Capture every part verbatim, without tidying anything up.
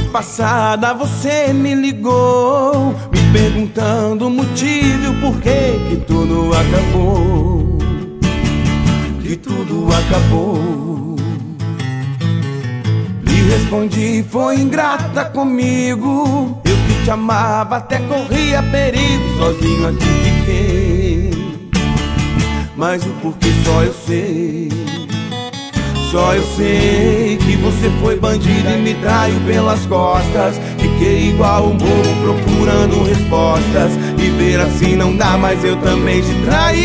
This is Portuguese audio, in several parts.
passada você me ligou, me perguntando o motivo e o porquê que tudo acabou, que tudo acabou. Lhe respondi, foi ingrata comigo, eu que te amava até corria perigo, sozinho a te fiquei, mas o porquê só eu sei. Só eu sei que você foi bandido e me traiu pelas costas. Fiquei igual um bobo procurando respostas, e ver assim não dá, mas eu também te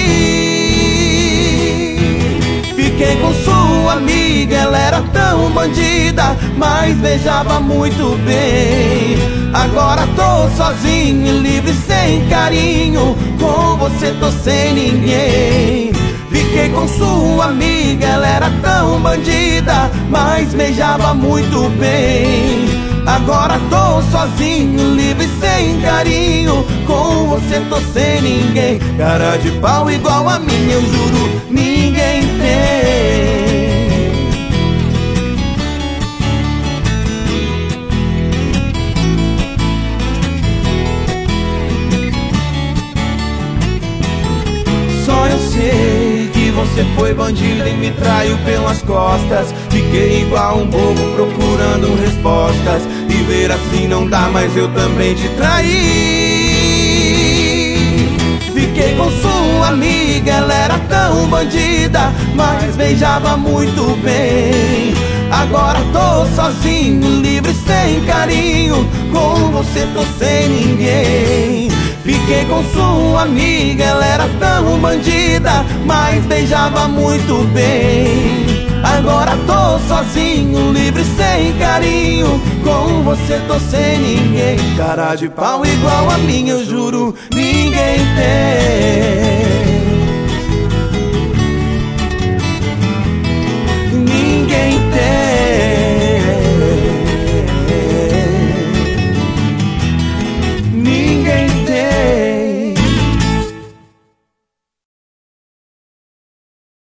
traí. Fiquei com sua amiga, ela era tão bandida, mas beijava muito bem. Agora tô sozinho, livre, sem carinho, com você tô sem ninguém. Fiquei com sua amiga, ela era tão bandida, mas beijava muito bem. Agora tô sozinho, livre, sem carinho, com você tô sem ninguém. Cara de pau igual a minha, eu juro, ninguém tem. Só eu sei que você foi bandido e me traiu pelas costas. Fiquei igual um bobo procurando respostas, e ver assim não dá, mas eu também te traí. Fiquei com sua amiga, ela era tão bandida, mas beijava muito bem. Agora tô sozinho, livre, sem carinho, com você tô sem ninguém. Fiquei com sua amiga, ela era tão bandida, mas beijava muito bem. Agora tô sozinho, livre, sem carinho, com você tô sem ninguém. Cara de pau igual a minha, eu juro, ninguém tem.